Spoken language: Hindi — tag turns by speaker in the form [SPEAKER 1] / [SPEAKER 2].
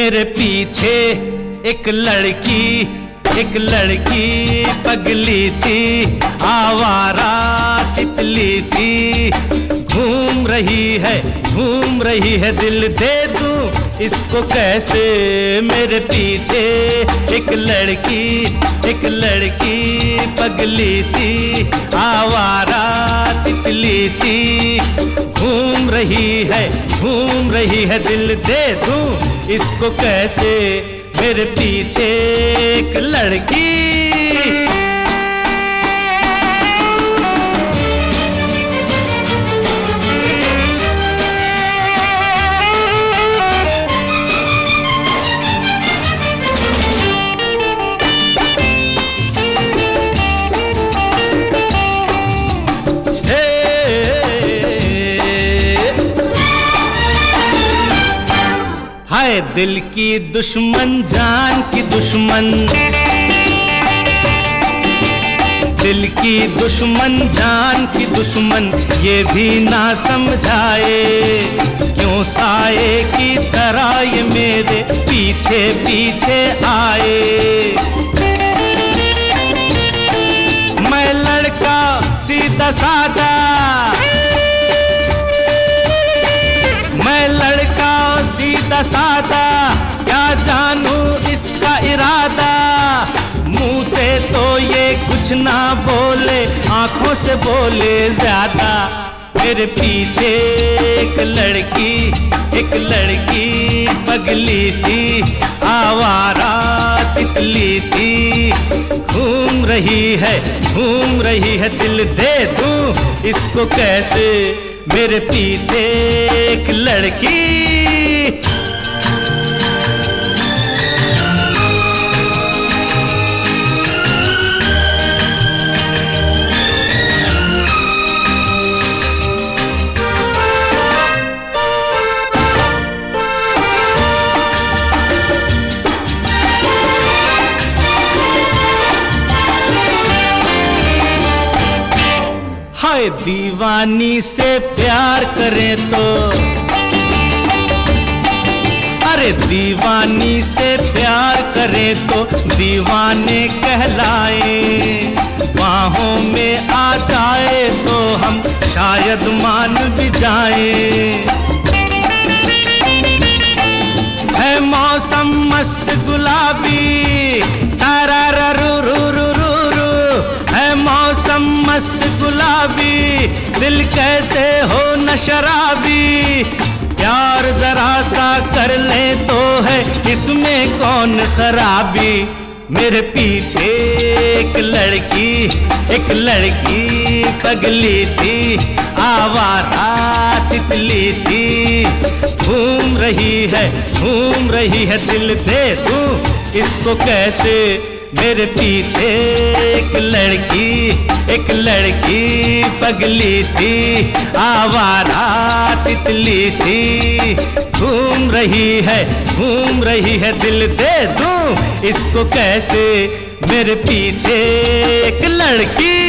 [SPEAKER 1] मेरे पीछे एक लड़की पगली सी आवारा तितली सी घूम रही है दिल दे दूं इसको कैसे। मेरे पीछे एक लड़की पगली सी आवारा तितली सी घूम रही है दिल दे दूं इसको कैसे। मेरे पीछे एक लड़की हाय दिल की दुश्मन जान की दुश्मन, दिल की दुश्मन जान की दुश्मन ये भी ना समझाए क्यों साए की तरह ये मेरे पीछे पीछे आए। मैं लड़का सीधा सादा, मैं लड़का सीधा सादा क्या जानूं इसका इरादा। मुंह से तो ये कुछ ना बोले आंखों से बोले ज्यादा। मेरे पीछे एक लड़की पगली सी आवारा तितली सी घूम रही है दिल दे दूं इसको कैसे। मेरे पीछे एक लड़की हाय दीवानी से प्यार करें तो, अरे दीवानी से प्यार करें तो दीवाने कहलाए। बाहों में आ जाए तो हम शायद मान भी जाए। है मौसम मस्त गुलाबी तारारूरूरूरू, है मौसम मस्त गुलाबी दिल कैसे हो न शराबी। प्यार जरा सा कर ले तो है इसमें कौन खराबी। मेरे पीछे एक लड़की पगली सी आवारा तितली सी घूम रही है दिल दे दूं इसको कैसे। मेरे पीछे एक लड़की पगली सी आवारा तितली सी घूम रही है दिल दे दूं इसको कैसे। मेरे पीछे एक लड़की